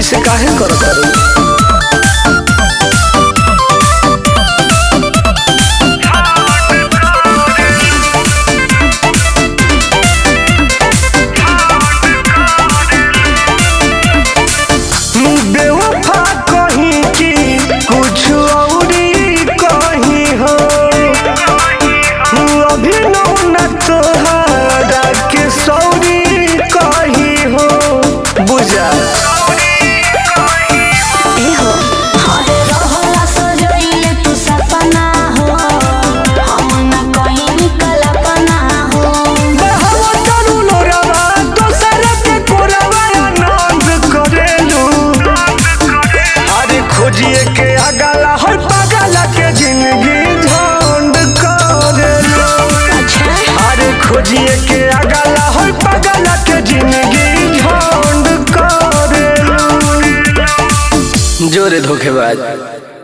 ऐसे काहे करत तारू? बेवफा कहीं की कुछ औरी कहीं हो, अभी न तोहरा के सौरी कहीं हो, बुझा खोजिए के अगला हर पगला के जिंदगी झंड करेलू। अरे खोजिए के अगला हर पगला के जिंदगी झंड करेलू। जोरे धोखेबाज।